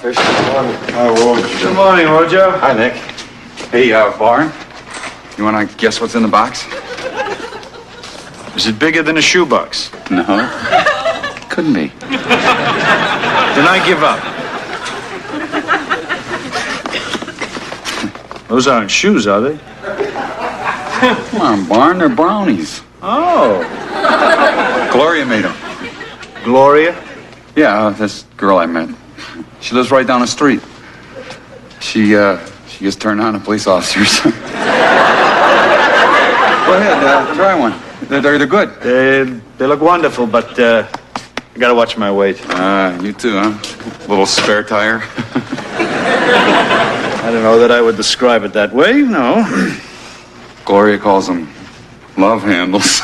Fish, good morning. Good morning, Wojo. Hi, Nick. Hey, Barn, you want to guess what's in the box? Is it bigger than a shoebox? No. Couldn't be. Then I give up. Those aren't shoes, are they? Come on, Barn, they're brownies. Oh. Gloria made them. Gloria? Yeah, this girl I met. She lives right down the street. She gets turned on to police officers. Go ahead, try one. They're good. They look wonderful, but I gotta watch my weight. You too, huh? Little spare tire. I don't know that I would describe it that way, no. Gloria calls them love handles.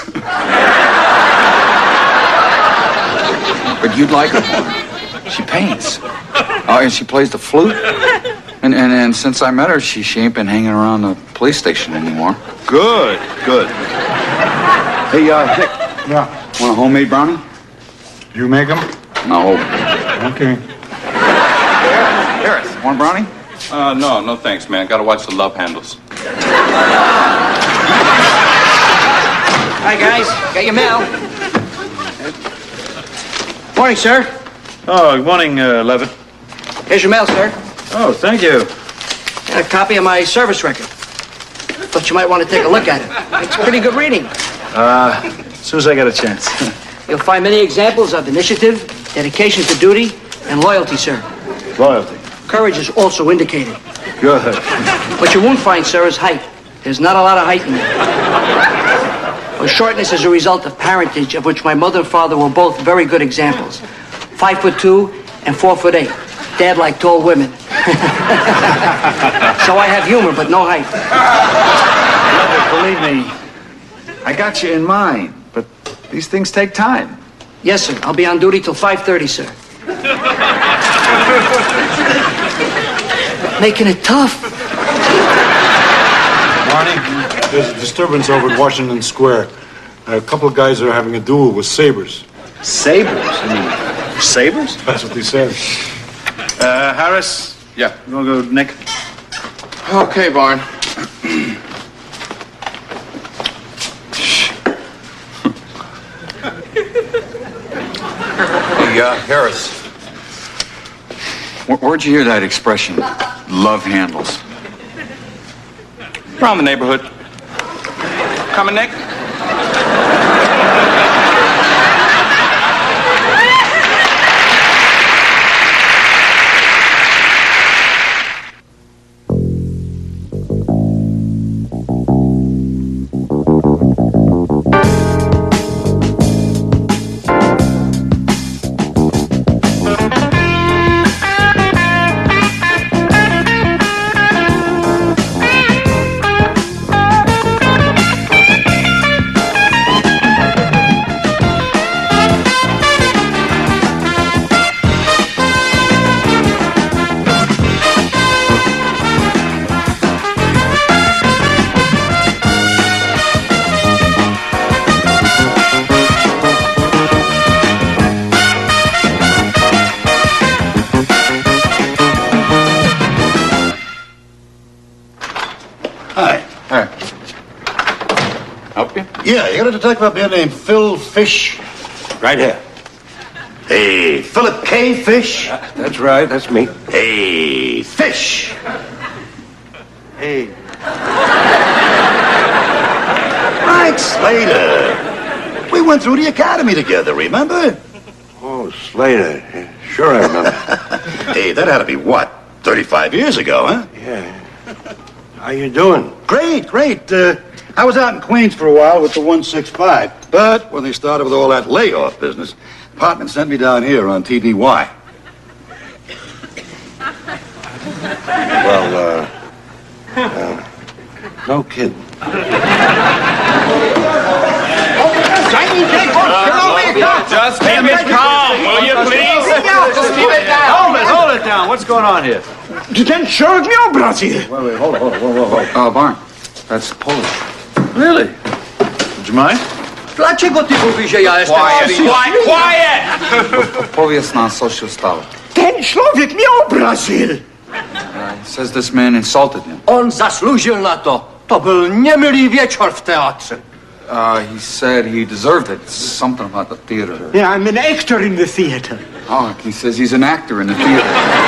But you'd like her more. She paints. Oh, and she plays the flute. And since I met her, she ain't been hanging around the police station anymore. Good. Hey, Dick. Yeah. Want a homemade brownie? You make them? No. Okay. Harris, want a brownie? No thanks, man. Gotta watch the love handles. Hi, guys. Got your mail. Morning, sir. Oh, good morning, Levitt. Here's your mail, sir. Oh, thank you. And a copy of my service record. Thought you might want to take a look at it. It's pretty good reading. As soon as I get a chance. You'll find many examples of initiative, dedication to duty, and loyalty, sir. Loyalty. Courage is also indicated. Good. What you won't find, sir, is height. There's not a lot of height in there. Well, shortness is a result of parentage, of which my mother and father were both very good examples. 5'2" and 4'8". Dad liked tall women. So I have humor, but no height. Believe me, I got you in mind, but these things take time. Yes, sir. I'll be on duty till 5:30, sir. Making it tough. Marty, there's a disturbance over at Washington Square. A couple of guys are having a duel with sabers. Sabers? You mean sabers? That's what they said. Harris? Yeah. You want to go, Nick? Okay, Barn. Hey, Harris. Where'd you hear that expression, love handles? Around the neighborhood. Coming, Nick? Yeah, you got a detective up here named Phil Fish. Right here. Hey, Philip K. Fish. That's right, that's me. Hey, Fish. Hey. Frank Slater. We went through the academy together, remember? Oh, Slater. Sure I remember. Hey, that had to be what? 35 years ago, huh? Yeah. How you doing? Great. I was out in Queens for a while with the 165, but when they started with all that layoff business, Department sent me down here on TDY. Well, no kidding. Just keep it calm, will you, please? Just keep it down. Hold it down. What's going on here? Wait, hold on. Barn, that's Polish. Really? Would you mind? Dlaczego ty mówisz, że ja jestem Quiet! Powiedz nam, co się stało. Ten człowiek mnie obraził. He says this man insulted him. On zasłużył na to. To był niemyli wieczór w teatrze. He said he deserved it. Something about the theater. Yeah, I'm an actor in the theater. Oh, he says he's an actor in the theater.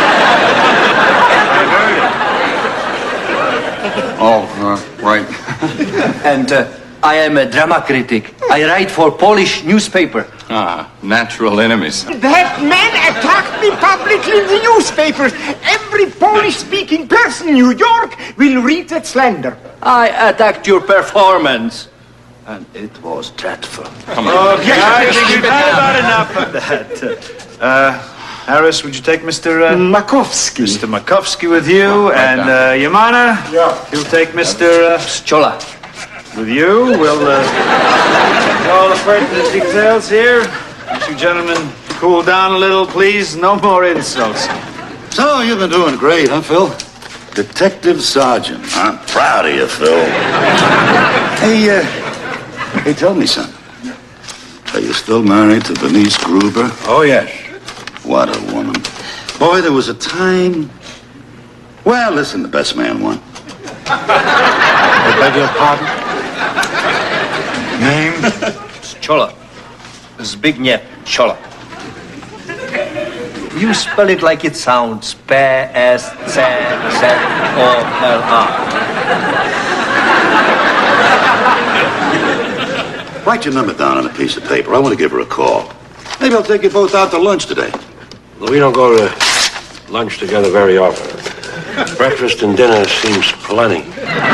Right. And I am a drama critic. I write for Polish newspaper. Natural enemies. That man attacked me publicly in the newspapers. Every Polish-speaking person in New York will read that slander. I attacked your performance. And it was dreadful. Okay, I think we've had about enough of that. Harris, would you take Mr. Makowski. Mr. Makovsky with you? And Yamana? Yeah. You'll take Mr. Schola. with you. We'll all the pertinent details here. You gentlemen, cool down a little, please. No more insults. So, you've been doing great, huh, Phil? Detective Sergeant. I'm proud of you, Phil. Hey, tell me something. Are you still married to Bernice Gruber? Oh, yes. What a woman. Boy, there was a time... Well, listen, the best man won. I beg your pardon? Name? Schola. Zbigniew Schola. You spell it like it sounds. P-S-C-Z-O-L-A. Write your number down on a piece of paper. I want to give her a call. Maybe I'll take you both out to lunch today. We don't go to lunch together very often. Breakfast and dinner seems plenty.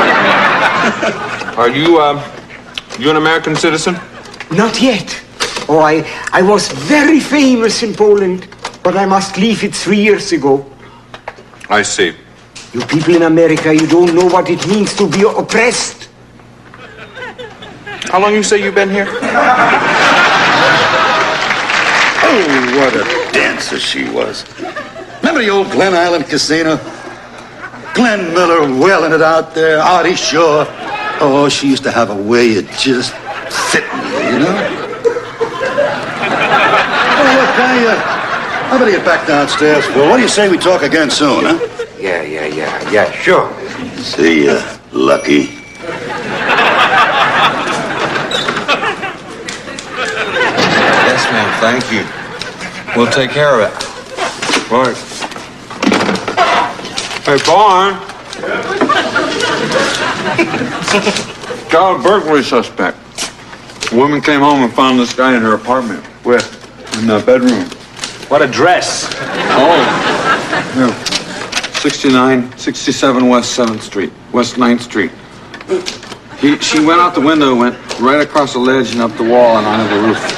Are you an American citizen? Not yet. Oh, I was very famous in Poland, but I must leave it 3 years ago. I see. You people in America, you don't know what it means to be oppressed. How long you say you've been here? Oh, what a dancer she was. Remember the old Glen Island Casino? Glenn Miller wailing it out there, Artie Shaw. Oh, she used to have a way of just fitting you know? Oh, look, I better get back downstairs, Phil. What do you say we talk again soon, huh? Yeah, sure. See ya, Lucky. Yes, ma'am. Thank you. We'll take care of it. Right. Hey, Barn. Child burglary suspect. A woman came home and found this guy in her apartment. Where? In the bedroom. What address? Oh. Yeah. 67 West 7th Street. West 9th Street. She went out the window, went right across the ledge and up the wall and onto the roof.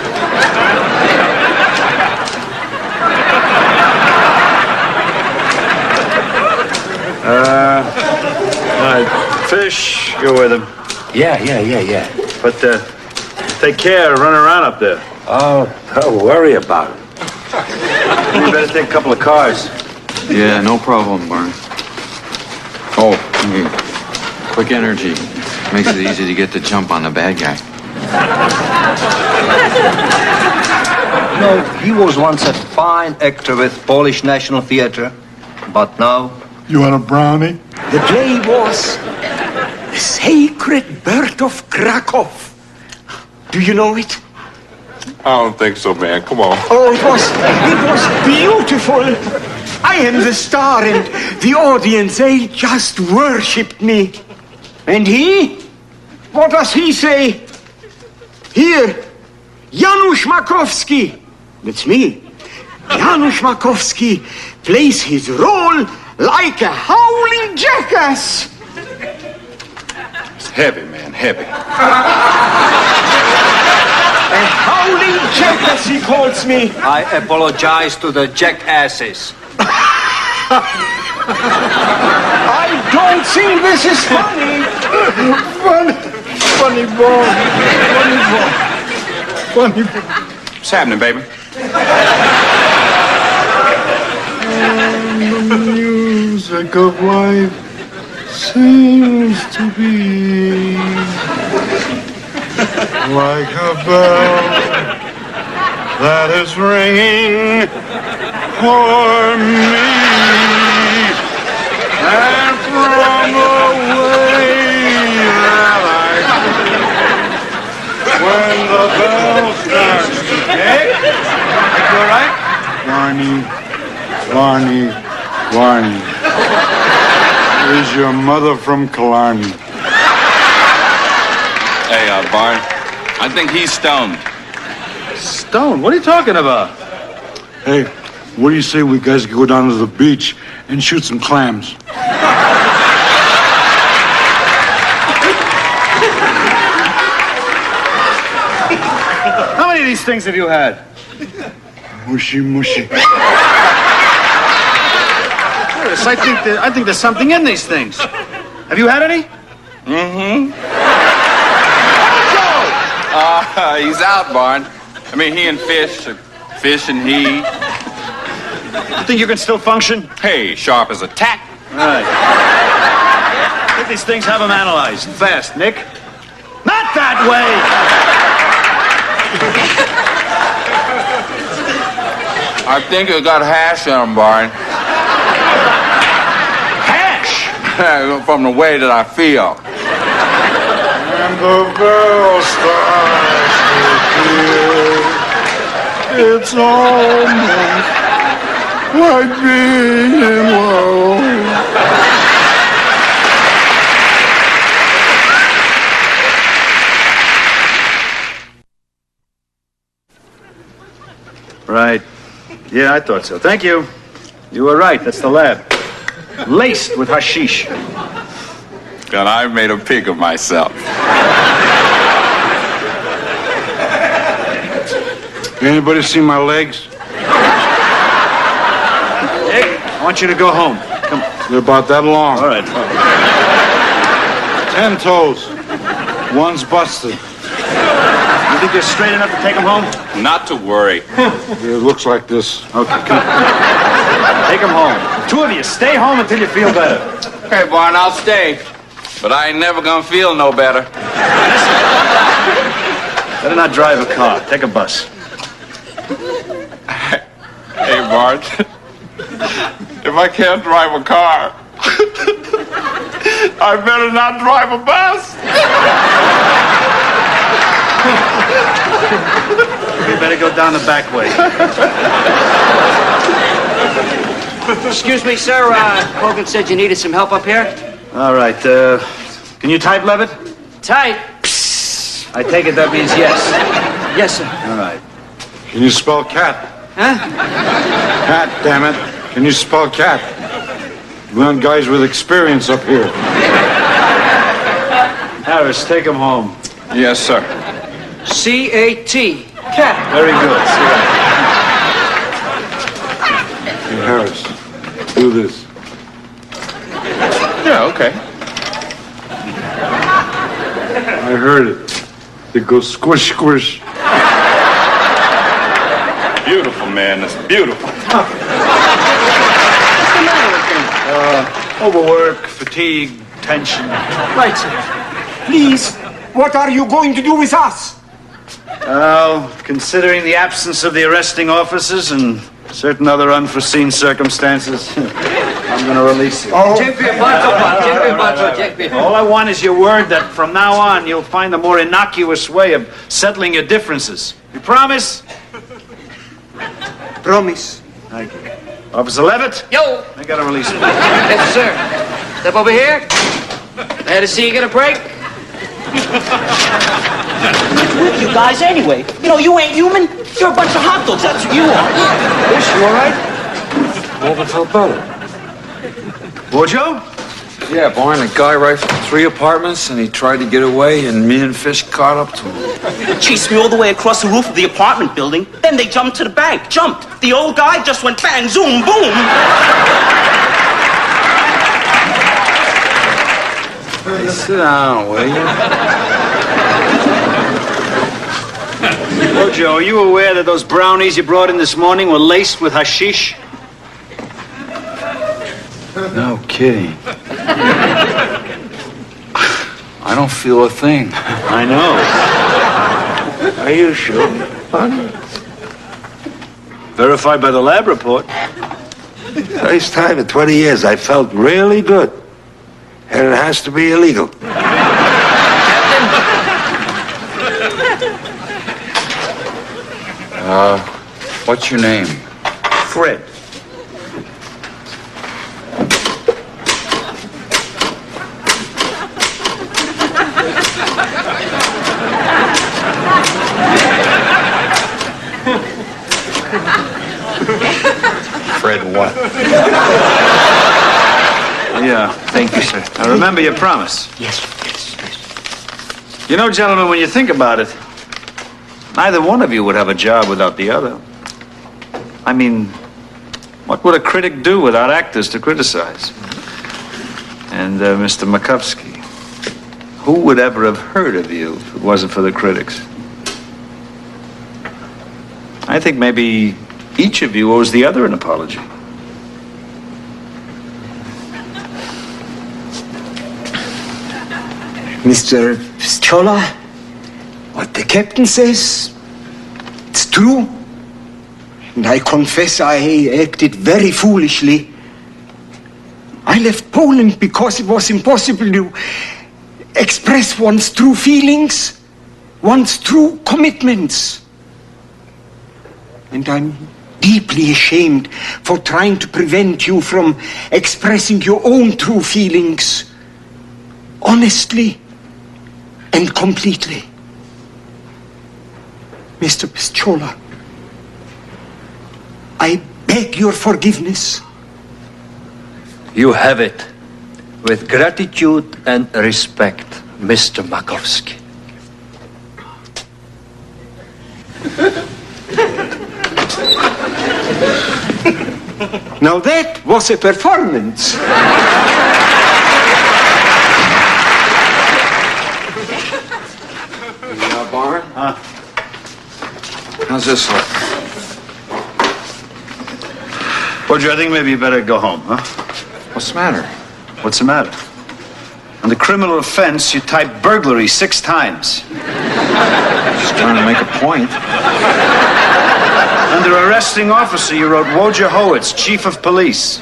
Fish, go with him. Yeah. But take care, run around up there. Oh, don't worry about it. You better take a couple of cars. Yeah, no problem, Barnes. Oh, quick energy. Makes it easy to get the jump on the bad guy. No, he was once a fine actor with Polish National Theatre, but now... You want a brownie? The play was The Sacred Bird of Krakow. Do you know it? I don't think so, man. Come on. Oh, it was beautiful. I am the star, and the audience, they just worshipped me. And he? What does he say? Here, Janusz Makowski. That's me. Janusz Makowski plays his role like a howling jackass. It's heavy, man, heavy. A howling jackass, he calls me. I apologize to the jackasses. I don't think this is funny. Funny boy. What's happening, baby? The music of life seems to be like a bell that is ringing for me. And from the way that I when the bell starts to tick. You all right? Barney. Is your mother from Killarney? Hey, Barn, I think he's stoned. Stone? What are you talking about? Hey, what do you say we guys go down to the beach and shoot some clams? How many of these things have you had? Mushy. Yes, I think there's something in these things. Have you had any? Mm-hmm. He's out, Barn. I mean, he and Fish and he. You think you can still function? Hey, sharp as a tack. Right. Get these things, have them analyzed. Fast, Nick. Not that way! I think it got hash in him, Barn. Hash? From the way that I feel. And the bell starts to hear. It's almost like being in love. Right. Yeah, I thought so. Thank you. You were right. That's the lab. Laced with hashish. And I made a pig of myself. Anybody see my legs? Nick, I want you to go home. Come on. They're about that long. All right. 10 toes. One's busted. You think you're straight enough to take them home? Not to worry. It looks like this. Okay, come on. Take them home. The two of you, stay home until you feel better. Okay, Barn, I'll stay. But I ain't never gonna feel no better. Better not drive a car. Take a bus. Hey, Bart. If I can't drive a car, I better not drive a bus. You better go down the back way. Excuse me, sir. Hogan said you needed some help up here. All right, can you type, Levitt? Tight. I take it that means yes. Yes, sir. All right. Can you spell cat? Huh? Cat, damn it. Can you spell cat? We want guys with experience up here. Harris, take him home. Yes, sir. C-A-T. Cat. Very good. Hey, Harris, do this. Yeah, okay. I heard it. It goes squish, squish. Beautiful, man. That's beautiful. What's the matter with him? Overwork, fatigue, tension. Right, sir. Please, what are you going to do with us? Well, considering the absence of the arresting officers and certain other unforeseen circumstances, I'm going to release you. Oh, All I want is your word that from now on you'll find a more innocuous way of settling your differences. You promise? promise. Thank you. Officer Levitt? Yo. I got to release you. Yes, sir. Step over here. Glad to see you get a break. With you guys anyway. You know, you ain't human. You're a bunch of hot dogs. That's what you are. Fish, you all right? Never felt better. Bojo? Yeah, Barn, a guy rifled 3 apartments and he tried to get away and me and Fish caught up to him. Chased me all the way across the roof of the apartment building. Then they jumped to the bank. Jumped. The old guy just went bang, zoom, boom. Hey, sit down, will you? Bojo, are you aware that those brownies you brought in this morning were laced with hashish? No kidding. I don't feel a thing. I know. Are you sure, Barney? Verified by the lab report. First time in 20 years I felt really good. And it has to be illegal. What's your name? Fred. Fred what? Yeah, thank you, sir. Now remember your promise. Yes. You know, gentlemen, when you think about it, neither one of you would have a job without the other. I mean, what would a critic do without actors to criticize? And Mr. Makovsky, who would ever have heard of you if it wasn't for the critics? I think maybe each of you owes the other an apology. Mr. Pisciola, what the captain says, it's true. And I confess I acted very foolishly. I left Poland because it was impossible to express one's true feelings, one's true commitments. And I'm deeply ashamed for trying to prevent you from expressing your own true feelings honestly and completely. Mr. Pisciola, I beg your forgiveness. You have it. With gratitude and respect, Mr. Makovsky. Now that was a performance. Barn? How's this look? Roger, I think maybe you better go home, huh? What's the matter? What's the matter? On the criminal offense, you typed burglary 6 times. Just trying to make a point. Under arresting officer, you wrote Wojciechowicz, chief of police.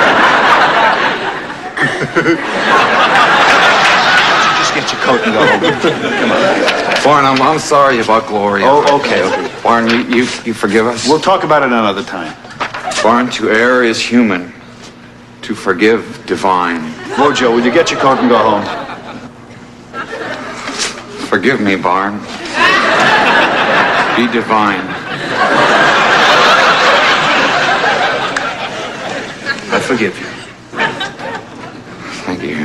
Just get your coat and go home. Come on. Barn, I'm sorry about Gloria. Oh, okay. Barn, you forgive us? We'll talk about it another time. Barn, to err is human. To forgive, divine. Wojo, will you get your coat and go home? Forgive me, Barn. Be divine. I forgive you. Thank you.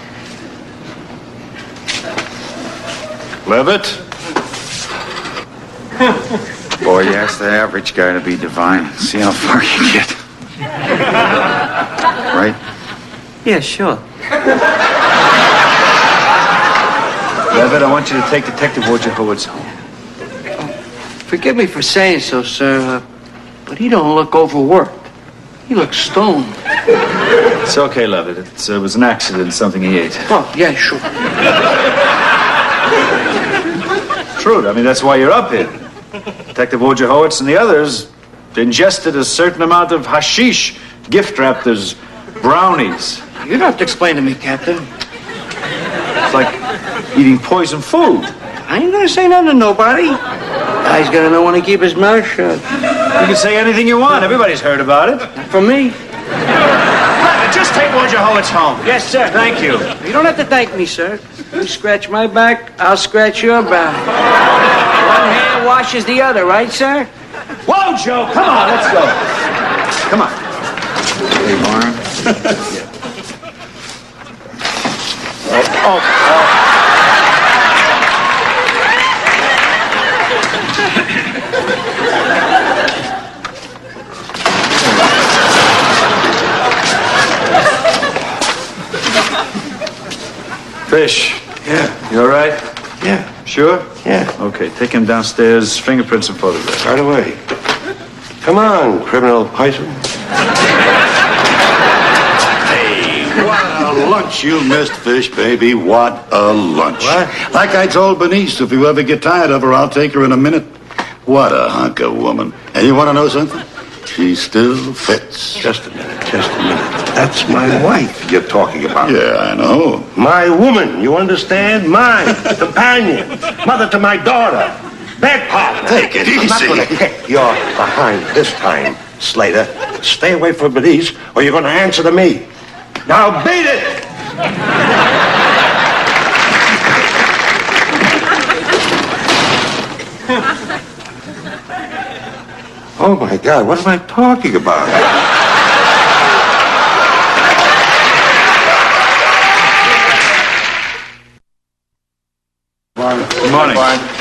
Levitt? Boy, you ask the average guy to be divine. See how far you get. Right? Yeah, sure. Levitt, I want you to take Detective Wojciechowicz home. Forgive me for saying so, sir, but he don't look overworked. He looks stoned. It's okay, Levitt. It was an accident, something he ate. Oh, yeah, sure. True. I mean, that's why you're up here. Detective Wojciechowicz and the others ingested a certain amount of hashish, gift wrapped as brownies. You don't have to explain to me, Captain. It's like eating poison food. I ain't gonna say nothing to nobody. Guy's gotta know when to keep his mouth shut. You can say anything you want. Everybody's heard about it. From me. Just take Wojciechowicz home. Yes, sir. Thank you. You don't have to thank me, sir. You scratch my back, I'll scratch your back. One hand washes the other, right, sir? Whoa, Joe! Come on, let's go. Come on. Hey, Barn. Fish. Yeah. You all right? Yeah. Sure? Yeah. Okay, take him downstairs, fingerprints and photographs. Right away. Come on, criminal python. Hey, what a a lunch you missed, Fish, baby. What a lunch. What? Like I told Bernice, if you ever get tired of her, I'll take her in a minute. What a hunk of woman. And you want to know something? She still fits. Just a minute. That's my wife you're talking about. Yeah, I know. My woman, you understand? My companion. Mother to my daughter. Bed partner. Take it I'm not easy. going to kick your behind this time, Slater. Stay away from Bernice, or you're going to answer to me. Now beat it! Oh, my God, what am I talking about? Good morning.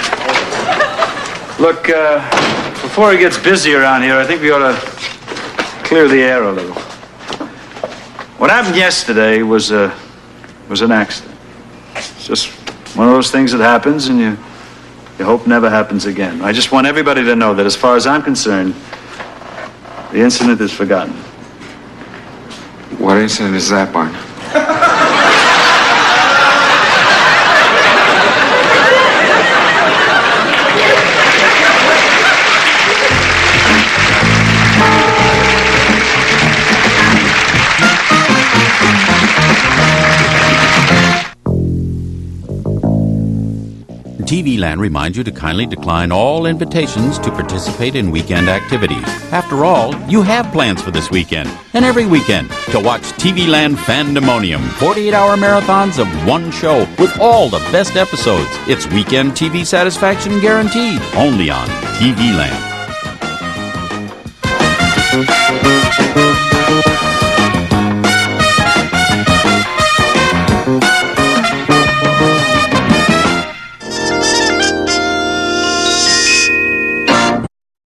Look, before it gets busy around here, I think we ought to clear the air a little. What happened yesterday was an accident. It's just one of those things that happens, and you hope never happens again. I just want everybody to know that as far as I'm concerned, the incident is forgotten. What incident is that, Barn? TV Land reminds you to kindly decline all invitations to participate in weekend activities. After all, you have plans for this weekend and every weekend to watch TV Land Fandemonium, 48-hour marathons of one show with all the best episodes. It's weekend TV satisfaction guaranteed, only on TV Land.